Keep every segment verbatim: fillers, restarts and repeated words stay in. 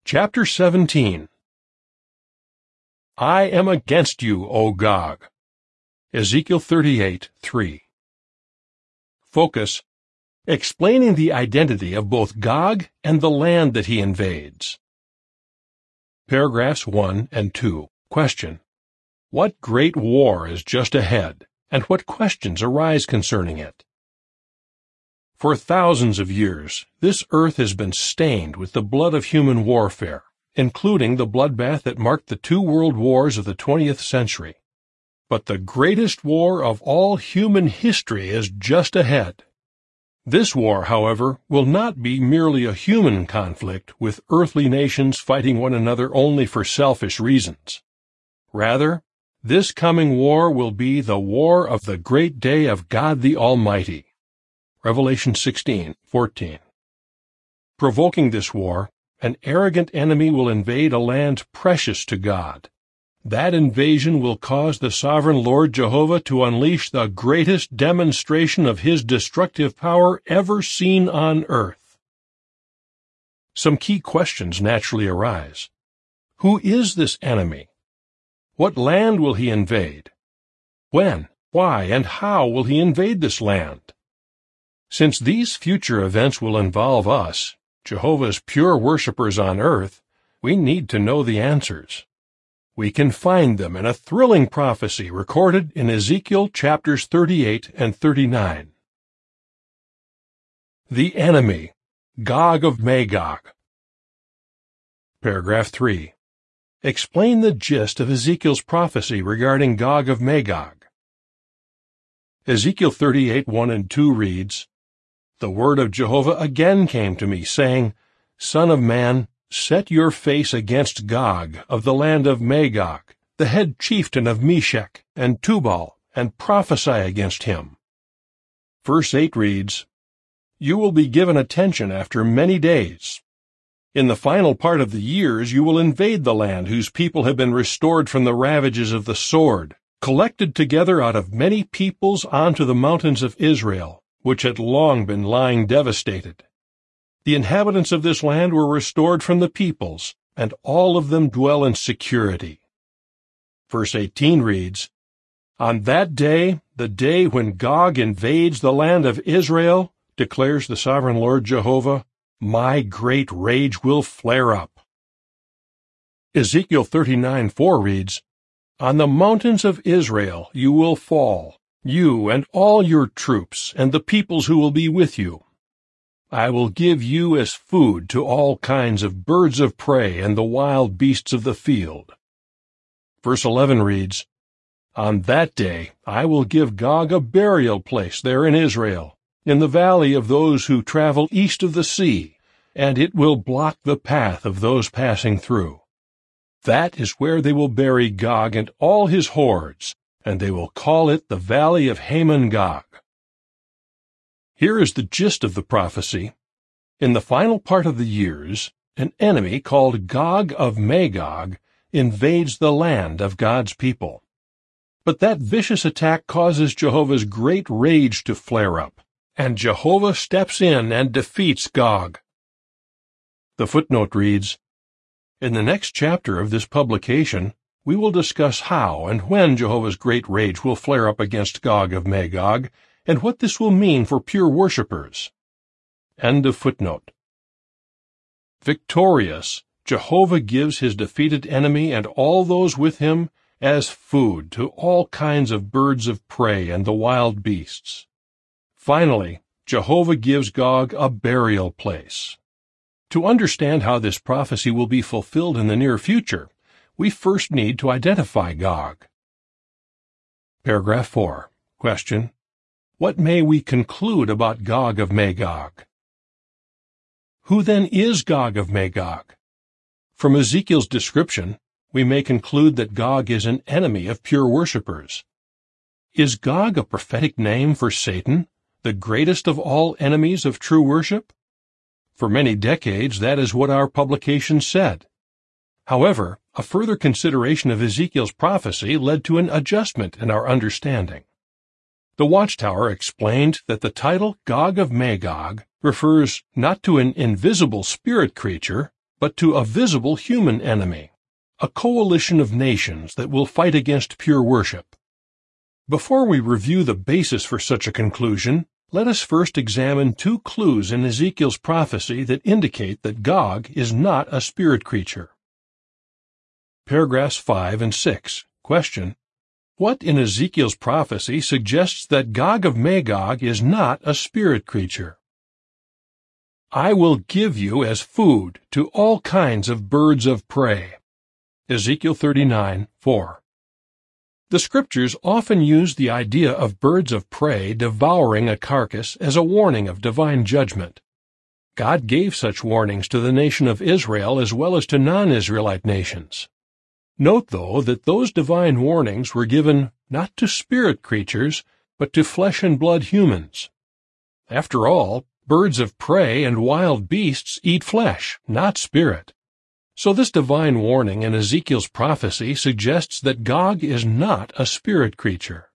Chapter seventeen. I am against you, O Gog. Ezekiel thirty-eight, three. Focus: explaining the identity of both Gog and the land that he invades. Paragraphs one and two. Question: what great war is just ahead, and what questions arise concerning it? For thousands of years, this earth has been stained with the blood of human warfare, including the bloodbath that marked the two world wars of the twentieth century. But the greatest war of all human history is just ahead. This war, however, will not be merely a human conflict with earthly nations fighting one another only for selfish reasons. Rather, this coming war will be the war of the great day of God the Almighty. Revelation sixteen, fourteen. Provoking this war, an arrogant enemy will invade a land precious to God. That invasion will cause the sovereign Lord Jehovah to unleash the greatest demonstration of his destructive power ever seen on earth. Some key questions naturally arise. Who is this enemy? What land will he invade? When, why, and how will he invade this land? Since these future events will involve us, Jehovah's pure worshippers on earth, we need to know the answers. We can find them in a thrilling prophecy recorded in Ezekiel chapters thirty-eight and thirty-nine. The enemy, Gog of Magog. Paragraph three. Explain the gist of Ezekiel's prophecy regarding Gog of Magog. Ezekiel thirty-eight, one and two reads, The word of Jehovah again came to me, saying, Son of man, set your face against Gog of the land of Magog, the head chieftain of Meshech and Tubal, and prophesy against him. Verse eight reads, You will be given attention after many days. In the final part of the years you will invade the land whose people have been restored from the ravages of the sword, collected together out of many peoples onto the mountains of Israel, which had long been lying devastated. The inhabitants of this land were restored from the peoples, and all of them dwell in security. Verse eighteen reads, On that day, the day when Gog invades the land of Israel, declares the sovereign Lord Jehovah, my great rage will flare up. Ezekiel thirty-nine, four reads, On the mountains of Israel you will fall, you and all your troops, and the peoples who will be with you. I will give you as food to all kinds of birds of prey and the wild beasts of the field. Verse eleven reads, On that day I will give Gog a burial place there in Israel, in the valley of those who travel east of the sea, and it will block the path of those passing through. That is where they will bury Gog and all his hordes, and they will call it the Valley of Hamon-Gog. Here is the gist of the prophecy. In the final part of the years, an enemy called Gog of Magog invades the land of God's people. But that vicious attack causes Jehovah's great rage to flare up, and Jehovah steps in and defeats Gog. The footnote reads, In the next chapter of this publication, we will discuss how and when Jehovah's great rage will flare up against Gog of Magog, and what this will mean for pure worshippers. End of footnote. Victorious, Jehovah gives his defeated enemy and all those with him as food to all kinds of birds of prey and the wild beasts. Finally, Jehovah gives Gog a burial place. To understand how this prophecy will be fulfilled in the near future, we first need to identify Gog. Paragraph four. Question: What may we conclude about Gog of Magog? Who then is Gog of Magog? From Ezekiel's description, we may conclude that Gog is an enemy of pure worshippers. Is Gog a prophetic name for Satan, the greatest of all enemies of true worship? For many decades, that is what our publication said. However, a further consideration of Ezekiel's prophecy led to an adjustment in our understanding. The Watchtower explained that the title Gog of Magog refers not to an invisible spirit creature, but to a visible human enemy, a coalition of nations that will fight against pure worship. Before we review the basis for such a conclusion, let us first examine two clues in Ezekiel's prophecy that indicate that Gog is not a spirit creature. Paragraphs five and six. Question: what in Ezekiel's prophecy suggests that Gog of Magog is not a spirit creature? I will give you as food to all kinds of birds of prey. Ezekiel thirty-nine, four. The Scriptures often use the idea of birds of prey devouring a carcass as a warning of divine judgment. God gave such warnings to the nation of Israel as well as to non-Israelite nations. Note, though, that those divine warnings were given not to spirit creatures, but to flesh and blood humans. After all, birds of prey and wild beasts eat flesh, not spirit. So this divine warning in Ezekiel's prophecy suggests that Gog is not a spirit creature.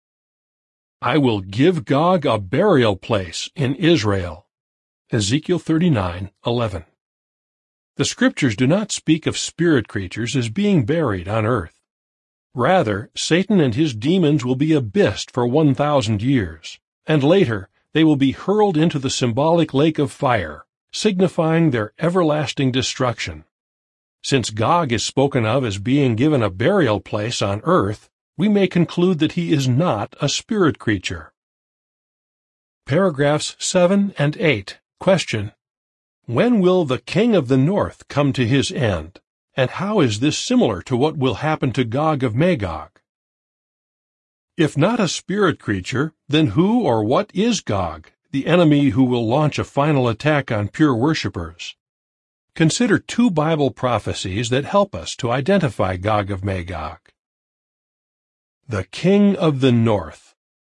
I will give Gog a burial place in Israel. Ezekiel thirty-nine, eleven. The Scriptures do not speak of spirit creatures as being buried on earth. Rather, Satan and his demons will be abyssed for one thousand years, and later they will be hurled into the symbolic lake of fire, signifying their everlasting destruction. Since Gog is spoken of as being given a burial place on earth, we may conclude that he is not a spirit creature. Paragraphs seven and eight. Question: when will the king of the north come to his end, and how is this similar to what will happen to Gog of Magog? If not a spirit creature, then who or what is Gog, the enemy who will launch a final attack on pure worshippers? Consider two Bible prophecies that help us to identify Gog of Magog. The king of the north.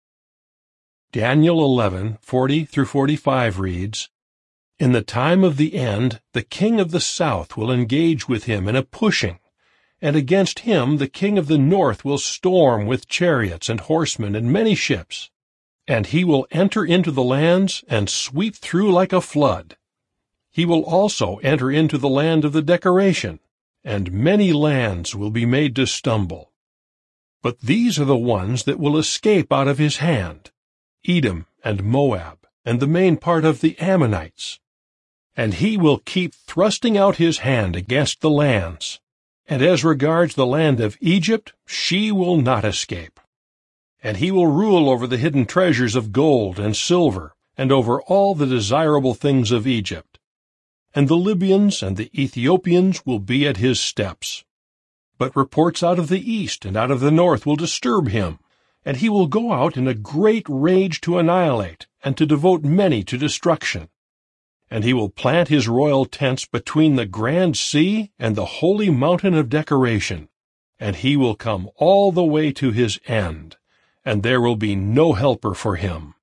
Daniel eleven, forty through forty-five reads, in the time of the end, the king of the south will engage with him in a pushing, and against him the king of the north will storm with chariots and horsemen and many ships. And he will enter into the lands and sweep through like a flood. He will also enter into the land of the decoration, and many lands will be made to stumble. But these are the ones that will escape out of his hand: Edom and Moab, and the main part of the Ammonites. And he will keep thrusting out his hand against the lands. And as regards the land of Egypt, she will not escape. And he will rule over the hidden treasures of gold and silver, and over all the desirable things of Egypt. And the Libyans and the Ethiopians will be at his steps. But reports out of the east and out of the north will disturb him, and he will go out in a great rage to annihilate, and to devote many to destruction. And he will plant his royal tents between the grand sea and the holy mountain of decoration, and he will come all the way to his end, and there will be no helper for him.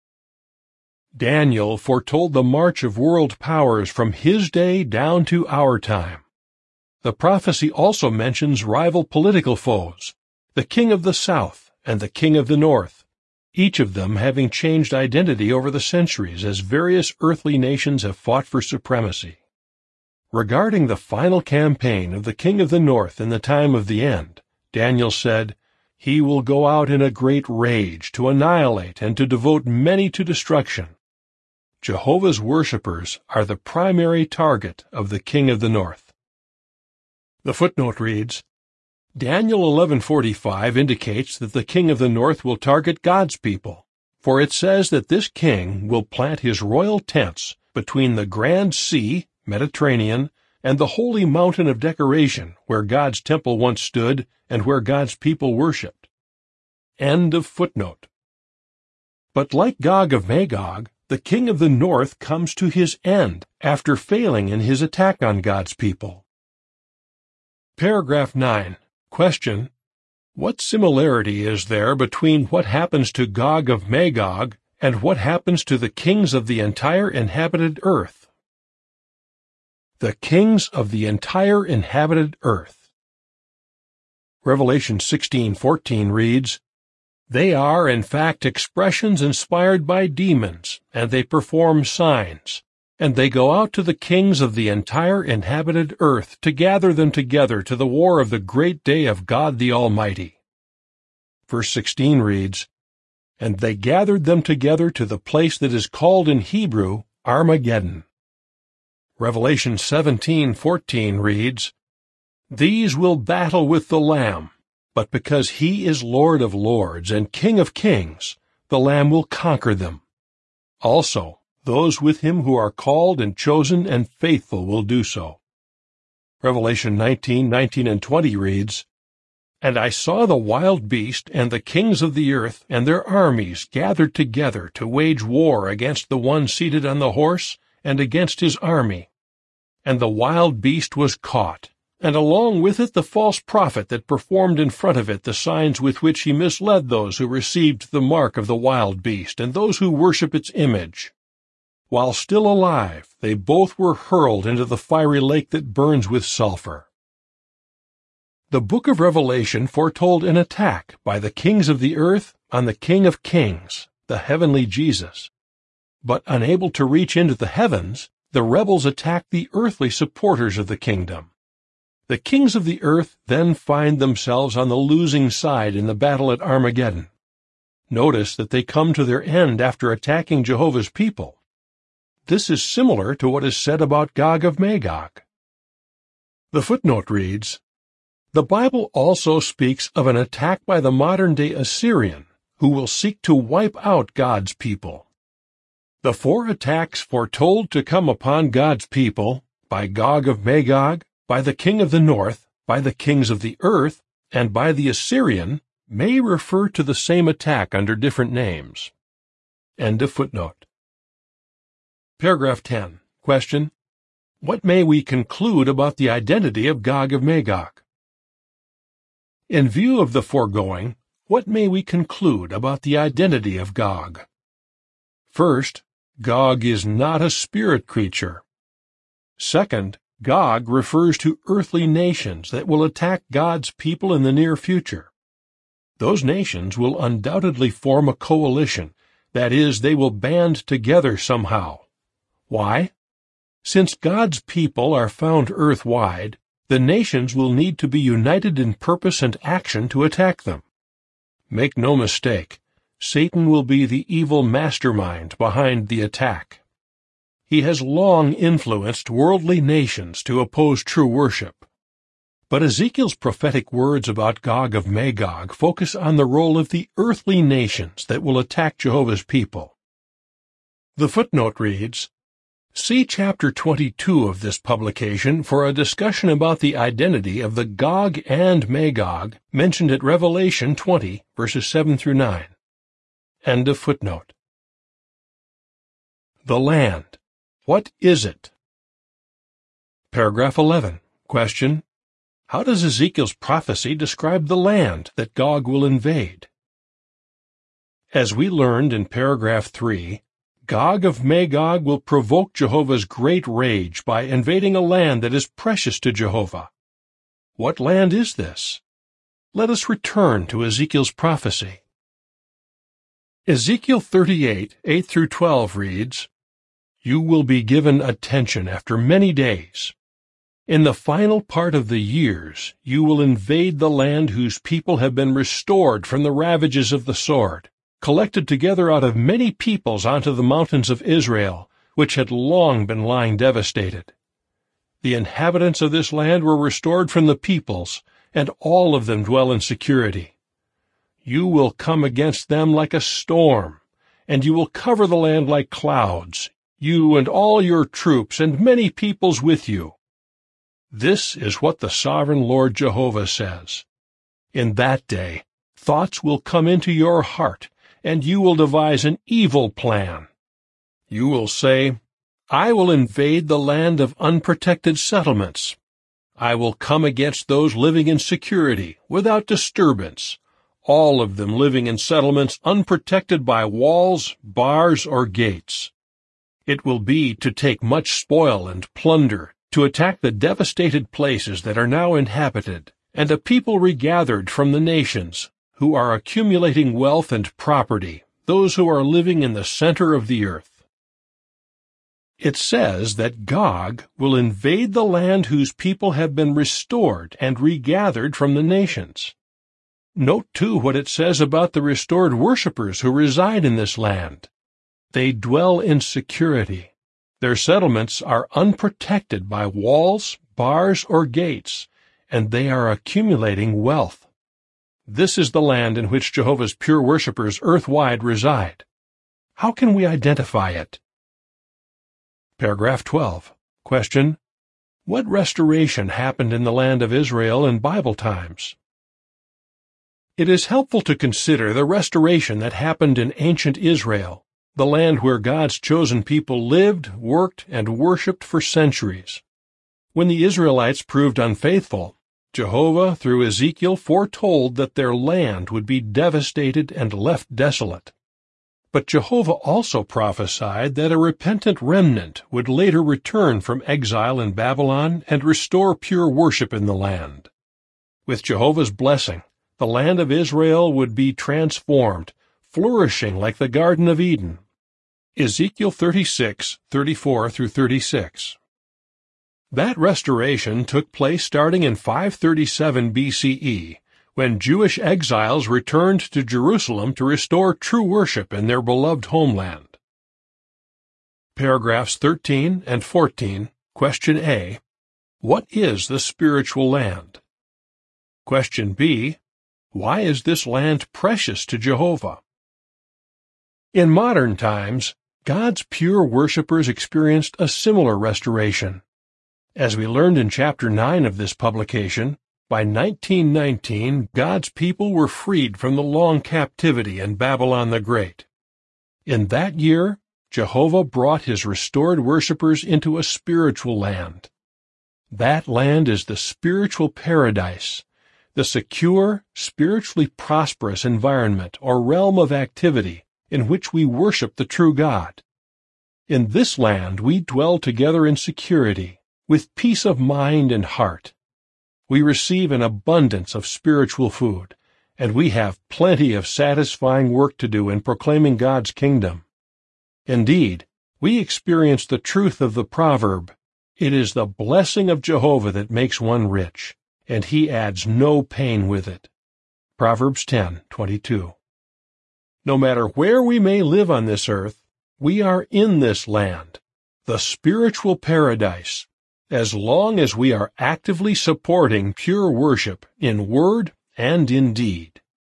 Daniel foretold the march of world powers from his day down to our time. The prophecy also mentions rival political foes, the king of the south and the king of the north, each of them having changed identity over the centuries as various earthly nations have fought for supremacy. Regarding the final campaign of the king of the north in the time of the end, Daniel said, "He will go out in a great rage to annihilate and to devote many to destruction." Jehovah's worshippers are the primary target of the king of the north. The footnote reads, Daniel eleven forty-five indicates that the king of the north will target God's people, for it says that this king will plant his royal tents between the grand sea, Mediterranean, and the holy mountain of decoration, where God's temple once stood and where God's people worshipped. End of footnote. But like Gog of Magog, the king of the north comes to his end after failing in his attack on God's people. Paragraph nine. Question: what similarity is there between what happens to Gog of Magog and what happens to the kings of the entire inhabited earth? The kings of the entire inhabited earth. Revelation sixteen fourteen reads, "They are, in fact, expressions inspired by demons, and they perform signs, And they go out to the kings of the entire inhabited earth to gather them together to the war of the great day of God the Almighty. Verse sixteen reads, And they gathered them together to the place that is called in Hebrew Armageddon. Revelation seventeen fourteen reads, These will battle with the Lamb, but because he is Lord of lords and King of kings, the Lamb will conquer them. Also, those with him who are called and chosen and faithful will do so. Revelation nineteen nineteen and twenty reads, And I saw the wild beast and the kings of the earth and their armies gathered together to wage war against the one seated on the horse and against his army. And the wild beast was caught, and along with it the false prophet that performed in front of it the signs with which he misled those who received the mark of the wild beast and those who worship its image. While still alive, they both were hurled into the fiery lake that burns with sulfur. The book of Revelation foretold an attack by the kings of the earth on the King of Kings, the heavenly Jesus. But unable to reach into the heavens, the rebels attacked the earthly supporters of the kingdom. The kings of the earth then find themselves on the losing side in the battle at Armageddon. Notice that they come to their end after attacking Jehovah's people. This is similar to what is said about Gog of Magog. The footnote reads, The Bible also speaks of an attack by the modern-day Assyrian, who will seek to wipe out God's people. The four attacks foretold to come upon God's people, by Gog of Magog, by the king of the north, by the kings of the earth, and by the Assyrian, may refer to the same attack under different names. End of footnote. Paragraph ten. Question. What may we conclude about the identity of Gog of Magog? In view of the foregoing, what may we conclude about the identity of Gog? First, Gog is not a spirit creature. Second, Gog refers to earthly nations that will attack God's people in the near future. Those nations will undoubtedly form a coalition, that is, they will band together somehow. Why? Since God's people are found earth-wide, the nations will need to be united in purpose and action to attack them. Make no mistake, Satan will be the evil mastermind behind the attack. He has long influenced worldly nations to oppose true worship. But Ezekiel's prophetic words about Gog of Magog focus on the role of the earthly nations that will attack Jehovah's people. The footnote reads, See chapter twenty-two of this publication for a discussion about the identity of the Gog and Magog mentioned at Revelation twenty, verses seven through nine. End of footnote. The land. What is it? Paragraph eleven. Question. How does Ezekiel's prophecy describe the land that Gog will invade? As we learned in paragraph three, Gog of Magog will provoke Jehovah's great rage by invading a land that is precious to Jehovah. What land is this? Let us return to Ezekiel's prophecy. Ezekiel thirty-eight, eight through twelve reads, You will be given attention after many days. In the final part of the years, you will invade the land whose people have been restored from the ravages of the sword, collected together out of many peoples onto the mountains of Israel, which had long been lying devastated. The inhabitants of this land were restored from the peoples, and all of them dwell in security. You will come against them like a storm, and you will cover the land like clouds, you and all your troops and many peoples with you. This is what the sovereign Lord Jehovah says. In that day, thoughts will come into your heart, and you will devise an evil plan. You will say, I will invade the land of unprotected settlements. I will come against those living in security, without disturbance, all of them living in settlements unprotected by walls, bars, or gates. It will be to take much spoil and plunder, to attack the devastated places that are now inhabited, and a people regathered from the nations, who are accumulating wealth and property, those who are living in the center of the earth. It says that Gog will invade the land whose people have been restored and regathered from the nations. Note, too, what it says about the restored worshippers who reside in this land. They dwell in security. Their settlements are unprotected by walls, bars, or gates, and they are accumulating wealth. This is the land in which Jehovah's pure worshippers earthwide reside. How can we identify it? Paragraph twelve. Question: What restoration happened in the land of Israel in Bible times? It is helpful to consider the restoration that happened in ancient Israel, the land where God's chosen people lived, worked, and worshipped for centuries. When the Israelites proved unfaithful, Jehovah, through Ezekiel, foretold that their land would be devastated and left desolate. But Jehovah also prophesied that a repentant remnant would later return from exile in Babylon and restore pure worship in the land. With Jehovah's blessing, the land of Israel would be transformed, flourishing like the Garden of Eden. Ezekiel thirty-six, thirty-four through thirty-six. That restoration took place starting in five thirty-seven B C E, when Jewish exiles returned to Jerusalem to restore true worship in their beloved homeland. Paragraphs thirteen and fourteen, Question A. What is the spiritual land? Question B. Why is this land precious to Jehovah? In modern times, God's pure worshippers experienced a similar restoration. As we learned in chapter nine of this publication, by nineteen nineteen, God's people were freed from the long captivity in Babylon the Great. In that year, Jehovah brought his restored worshippers into a spiritual land. That land is the spiritual paradise, the secure, spiritually prosperous environment or realm of activity in which we worship the true God. In this land we dwell together in security, with peace of mind and heart. We receive an abundance of spiritual food, and we have plenty of satisfying work to do in proclaiming God's kingdom. Indeed, we experience the truth of the proverb, "It is the blessing of Jehovah that makes one rich, and he adds no pain with it." Proverbs ten twenty-two. No matter where we may live on this earth, we are in this land, the spiritual paradise, as long as we are actively supporting pure worship in word and in deed.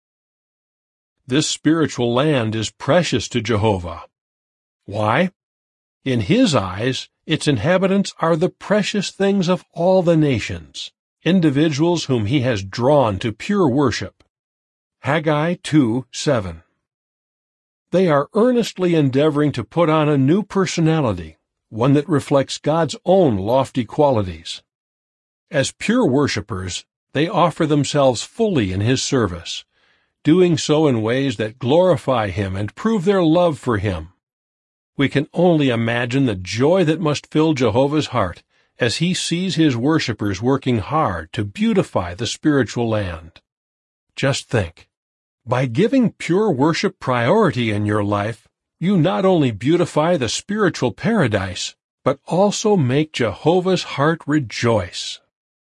This spiritual land is precious to Jehovah. Why? In his eyes, its inhabitants are the precious things of all the nations, individuals whom he has drawn to pure worship. Haggai two seven. They are earnestly endeavoring to put on a new personality, one that reflects God's own lofty qualities. As pure worshippers, they offer themselves fully in his service, doing so in ways that glorify him and prove their love for him. We can only imagine the joy that must fill Jehovah's heart as he sees his worshippers working hard to beautify the spiritual land. Just think, by giving pure worship priority in your life, you not only beautify the spiritual paradise, but also make Jehovah's heart rejoice.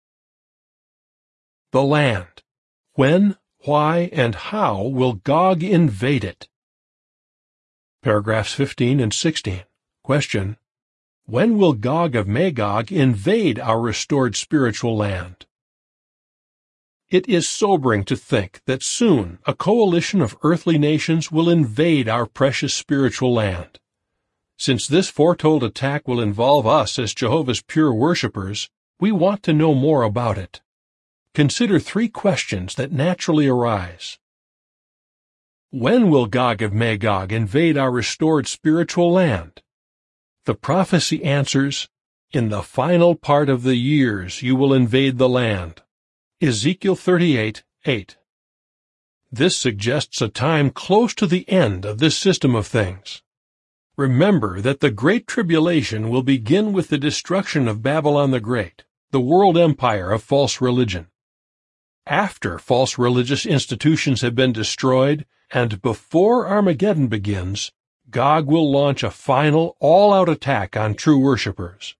The land. When, why, and how will Gog invade it? Paragraphs fifteen and sixteen. Question: When will Gog of Magog invade our restored spiritual land? It is sobering to think that soon a coalition of earthly nations will invade our precious spiritual land. Since this foretold attack will involve us as Jehovah's pure worshippers, we want to know more about it. Consider three questions that naturally arise. When will Gog of Magog invade our restored spiritual land? The prophecy answers, "In the final part of the years you will invade the land." Ezekiel thirty-eight eight. This suggests a time close to the end of this system of things. Remember that the Great Tribulation will begin with the destruction of Babylon the Great, the world empire of false religion. After false religious institutions have been destroyed, and before Armageddon begins, Gog will launch a final, all-out attack on true worshippers.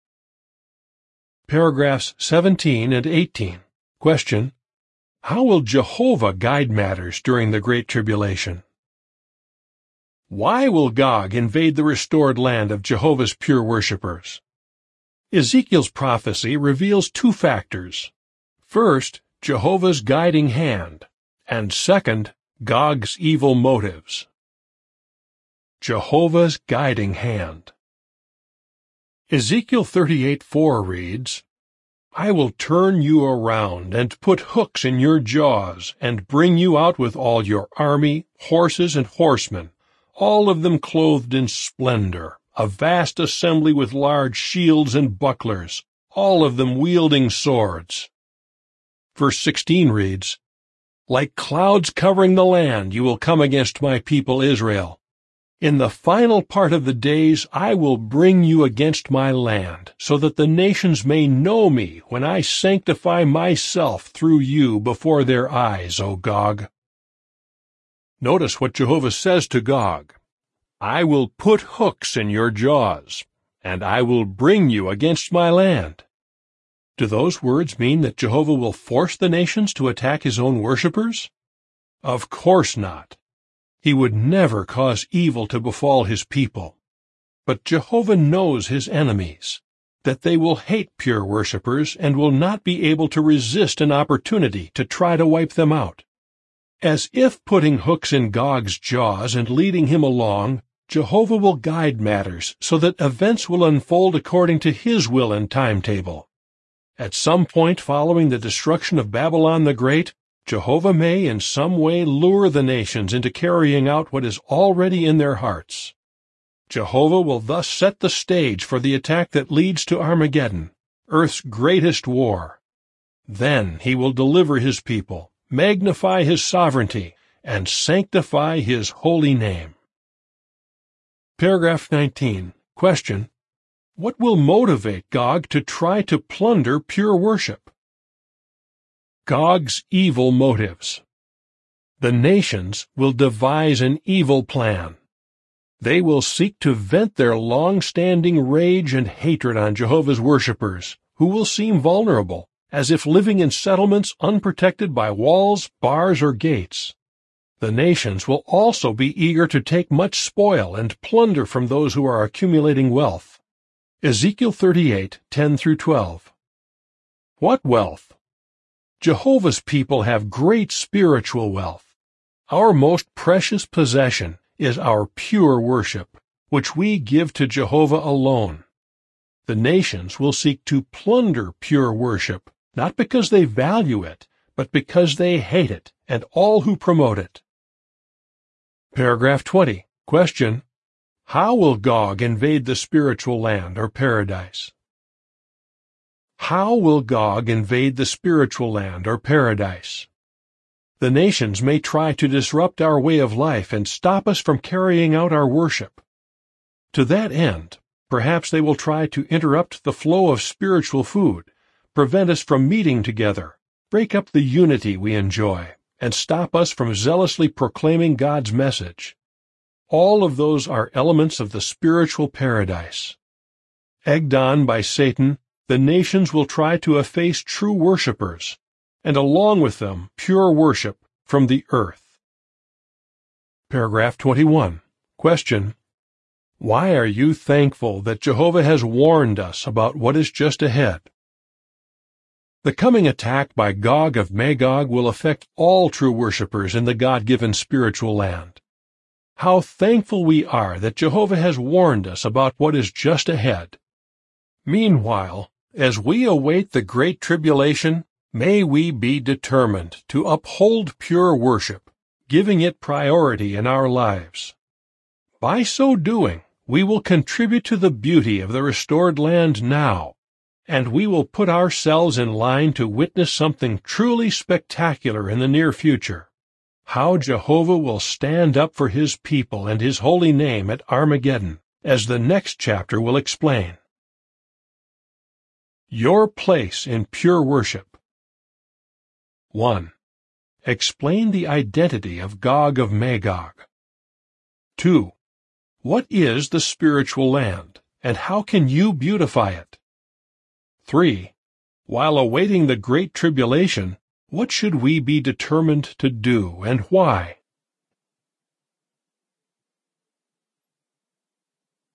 Paragraphs seventeen and eighteen. Question: how will Jehovah guide matters during the Great Tribulation? Why will Gog invade the restored land of Jehovah's pure worshippers? Ezekiel's prophecy reveals two factors. First, Jehovah's guiding hand, and second, Gog's evil motives. Jehovah's guiding hand. Ezekiel thirty-eight four reads, I will turn you around and put hooks in your jaws and bring you out with all your army, horses, and horsemen, all of them clothed in splendor, a vast assembly with large shields and bucklers, all of them wielding swords. Verse sixteen reads, Like clouds covering the land you will come against my people Israel. In the final part of the days I will bring you against my land, so that the nations may know me when I sanctify myself through you before their eyes, O Gog. Notice what Jehovah says to Gog. I will put hooks in your jaws, and I will bring you against my land. Do those words mean that Jehovah will force the nations to attack his own worshippers? Of course not. He would never cause evil to befall his people. But Jehovah knows his enemies, that they will hate pure worshippers and will not be able to resist an opportunity to try to wipe them out. As if putting hooks in Gog's jaws and leading him along, Jehovah will guide matters so that events will unfold according to his will and timetable. At some point following the destruction of Babylon the Great, Jehovah may in some way lure the nations into carrying out what is already in their hearts. Jehovah will thus set the stage for the attack that leads to Armageddon, earth's greatest war. Then he will deliver his people, magnify his sovereignty, and sanctify his holy name. Paragraph nineteen. Question: what will motivate Gog to try to plunder pure worship? Gog's evil motives. The nations will devise an evil plan. They will seek to vent their long-standing rage and hatred on Jehovah's worshippers, who will seem vulnerable, as if living in settlements unprotected by walls, bars, or gates. The nations will also be eager to take much spoil and plunder from those who are accumulating wealth. Ezekiel thirty-eight, ten through twelve. What wealth? Jehovah's people have great spiritual wealth. Our most precious possession is our pure worship, which we give to Jehovah alone. The nations will seek to plunder pure worship, not because they value it, but because they hate it and all who promote it. Paragraph twenty. Question: how will Gog invade the spiritual land or paradise? How will Gog invade the spiritual land or paradise? The nations may try to disrupt our way of life and stop us from carrying out our worship. To that end, perhaps they will try to interrupt the flow of spiritual food, prevent us from meeting together, break up the unity we enjoy, and stop us from zealously proclaiming God's message. All of those are elements of the spiritual paradise. Egged on by Satan, the nations will try to efface true worshippers, and along with them pure worship, from the earth. Paragraph twenty-one. Question: why are you thankful that Jehovah has warned us about what is just ahead? The coming attack by Gog of Magog will affect all true worshippers in the God-given spiritual land. How thankful we are that Jehovah has warned us about what is just ahead. Meanwhile, as we await the Great Tribulation, may we be determined to uphold pure worship, giving it priority in our lives. By so doing, we will contribute to the beauty of the restored land now, and we will put ourselves in line to witness something truly spectacular in the near future. How Jehovah will stand up for his people and his holy name at Armageddon, as the next chapter will explain. Your place in pure worship. one. Explain the identity of Gog of Magog. two. What is the spiritual land, and how can you beautify it? three. While awaiting the great tribulation, what should we be determined to do, and why?